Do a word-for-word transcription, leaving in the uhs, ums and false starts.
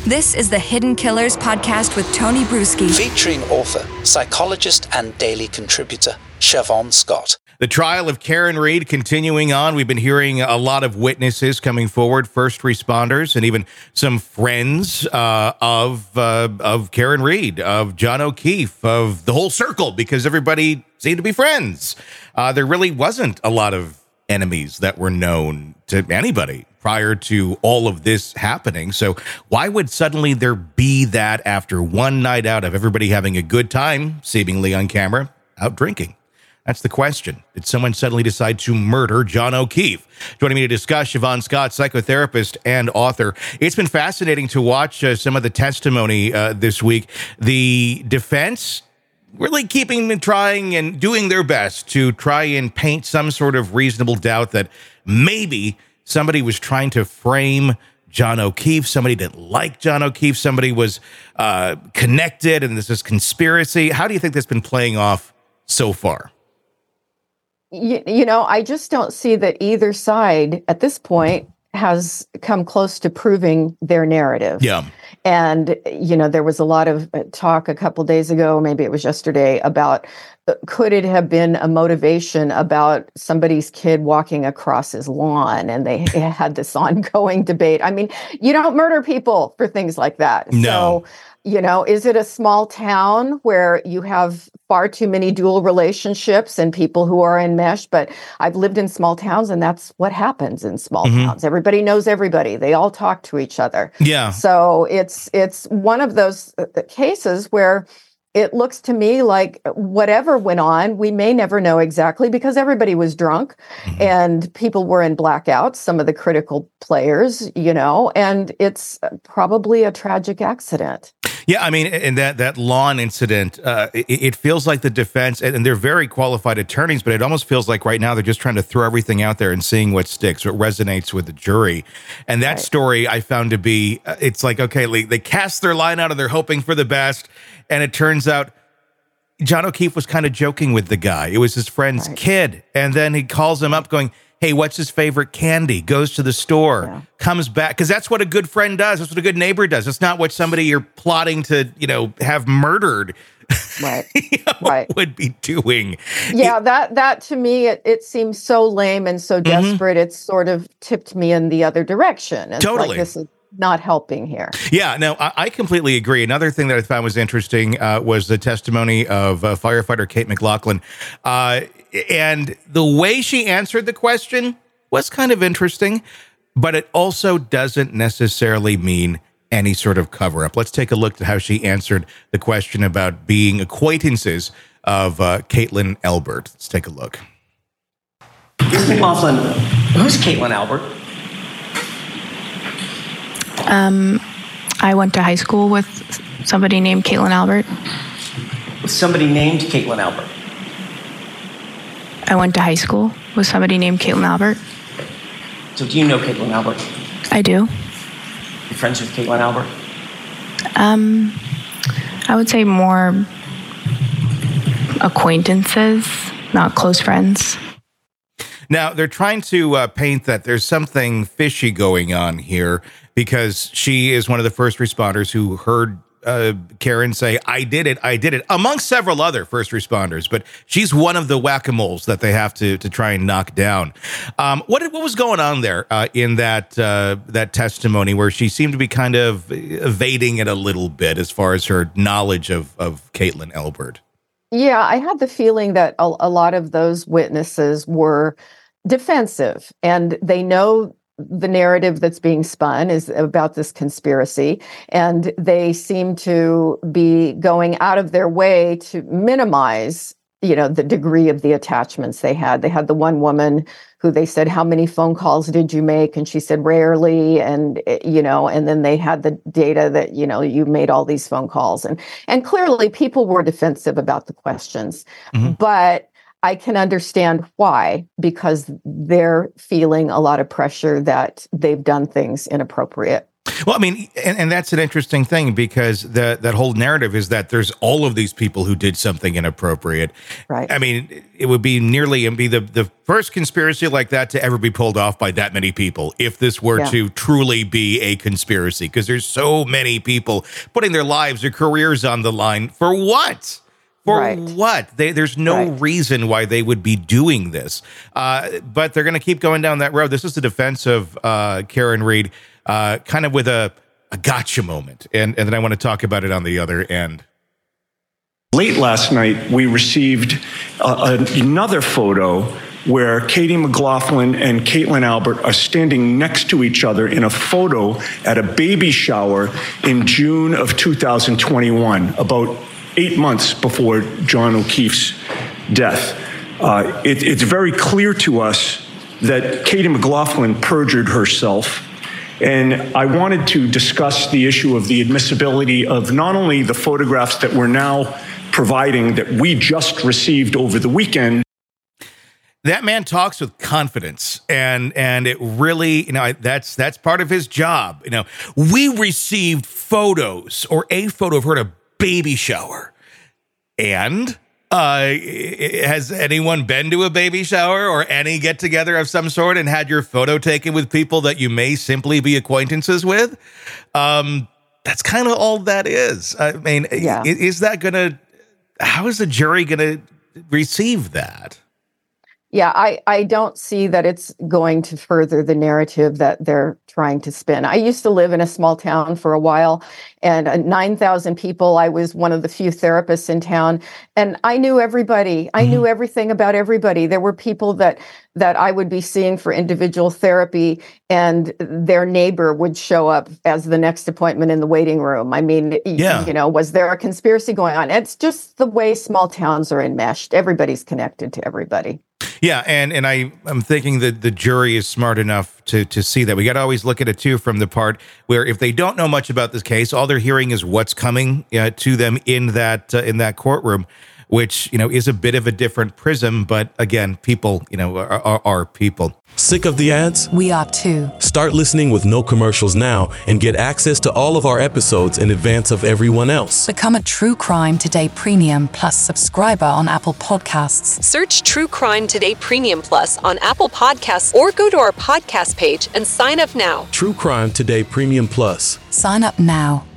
This is the Hidden Killers podcast with Tony Brueski. Featuring author, psychologist, and daily contributor, Siobhan Scott. The trial of Karen Read continuing on. We've been hearing a lot of witnesses coming forward, first responders, and even some friends uh, of uh, of Karen Read, of John O'Keefe, of the whole circle, because everybody seemed to be friends. Uh, there really wasn't a lot of enemies that were known to anybody prior to all of this happening. So why would suddenly there be that after one night out of everybody having a good time, seemingly on camera, out drinking? That's the question. Did someone suddenly decide to murder John O'Keefe? Joining me to discuss, Siobhan Scott, psychotherapist and author. It's been fascinating to watch uh, some of the testimony uh, this week. The defense really keeping and trying and doing their best to try and paint some sort of reasonable doubt that maybe somebody was trying to frame John O'Keefe. Somebody didn't like John O'Keefe. Somebody was uh, connected, and this is conspiracy. How do you think that's been playing off so far? You, you know, I just don't see that either side at this point has come close to proving their narrative. Yeah. And, you know, there was a lot of talk a couple days ago, maybe it was yesterday, about uh, could it have been a motivation about somebody's kid walking across his lawn? And they had this ongoing debate. I mean, you don't murder people for things like that. No. So, you know, is it a small town where you have far too many dual relationships and people who are enmeshed? But I've lived in small towns, and that's what happens in small mm-hmm. towns. Everybody knows everybody. They all talk to each other. Yeah. So it's it's one of those cases where it looks to me like whatever went on, we may never know exactly because everybody was drunk mm-hmm. and people were in blackouts, some of the critical players, you know, and it's probably a tragic accident. Yeah, I mean, and that that lawn incident, uh, it, it feels like the defense, and they're very qualified attorneys, but it almost feels like right now they're just trying to throw everything out there and seeing what sticks, what resonates with the jury. And that right. story I found to be, it's like, okay, they, they cast their line out and they're hoping for the best. And it turns out John O'Keefe was kind of joking with the guy. It was his friend's right. kid. And then he calls him up going, hey, what's his favorite candy? Goes to the store, yeah. comes back. Because that's what a good friend does. That's what a good neighbor does. It's not what somebody you're plotting to, you know, have murdered right. you know, right. would be doing. Yeah, it, that that to me, it, it seems so lame and so desperate. Mm-hmm. It's sort of tipped me in the other direction. It's totally. Like, this is not helping here. Yeah, no, I, I completely agree. Another thing that I found was interesting uh, was the testimony of uh, firefighter Kate McLaughlin. Uh, and the way she answered the question was kind of interesting, but it also doesn't necessarily mean any sort of cover-up. Let's take a look at how she answered the question about being acquaintances of uh, Caitlin Elbert. Let's take a look. Miz McLaughlin, who's Caitlin Elbert? Um, I went to high school with somebody named Caitlin Albert. With somebody named Caitlin Albert? I went to high school with somebody named Caitlin Albert. So do you know Caitlin Albert? I do. You're friends with Caitlin Albert? Um, I would say more acquaintances, not close friends. Now, they're trying to uh, paint that there's something fishy going on here because she is one of the first responders who heard uh, Karen say, I did it, I did it, amongst several other first responders. But she's one of the whack-a-moles that they have to to try and knock down. Um, what what was going on there uh, in that uh, that testimony where she seemed to be kind of evading it a little bit as far as her knowledge of, of Caitlin Elbert? Yeah, I had the feeling that a, a lot of those witnesses were defensive, and they know the narrative that's being spun is about this conspiracy, and they seem to be going out of their way to minimize, you know, the degree of the attachments they had. They had the one woman who they said, how many phone calls did you make? And she said, rarely. And, you know, and then they had the data that, you know, you made all these phone calls. And, and clearly people were defensive about the questions, mm-hmm. but I can understand why, because they're feeling a lot of pressure that they've done things inappropriate. Well, I mean, and, and that's an interesting thing because the, that whole narrative is that there's all of these people who did something inappropriate. Right. I mean, it would be nearly it'd be the, the first conspiracy like that to ever be pulled off by that many people if this were Yeah. to truly be a conspiracy, because there's so many people putting their lives or careers on the line for what? For Right. what? They, there's no Right. reason why they would be doing this. Uh, but they're going to keep going down that road. This is the defense of uh, Karen Read, uh, kind of with a, a gotcha moment. And, and then I want to talk about it on the other end. Late last night, we received uh, another photo where Katie McLaughlin and Caitlin Albert are standing next to each other in a photo at a baby shower in June of two thousand twenty-one, about eight months before John O'Keefe's death. Uh, it, it's very clear to us that Katie McLaughlin perjured herself. And I wanted to discuss the issue of the admissibility of not only the photographs that we're now providing that we just received over the weekend. That man talks with confidence, and and it really, you know, that's that's part of his job. You know, we received photos or a photo of her at a baby shower. And uh, has anyone been to a baby shower or any get together of some sort and had your photo taken with people that you may simply be acquaintances with? Um, that's kind of all that is. I mean, Yeah. is, is that going to, how is the jury going to receive that? Yeah, I, I don't see that it's going to further the narrative that they're trying to spin. I used to live in a small town for a while, and uh, nine thousand people. I was one of the few therapists in town, and I knew everybody. I mm-hmm. knew everything about everybody. There were people that that I would be seeing for individual therapy, and their neighbor would show up as the next appointment in the waiting room. I mean, yeah. you know, was there a conspiracy going on? It's just the way small towns are enmeshed. Everybody's connected to everybody. Yeah, and and I I'm thinking that the jury is smart enough to to see that. We got to always look at it too from the part where if they don't know much about this case, all they're hearing is what's coming uh, to them in that uh, in that courtroom, which, you know, is a bit of a different prism. But again, people, you know, are, are, are people. Sick of the ads? We are too. Start listening with no commercials now and get access to all of our episodes in advance of everyone else. Become a True Crime Today Premium Plus subscriber on Apple Podcasts. Search True Crime Today Premium Plus on Apple Podcasts or go to our podcast page and sign up now. True Crime Today Premium Plus. Sign up now.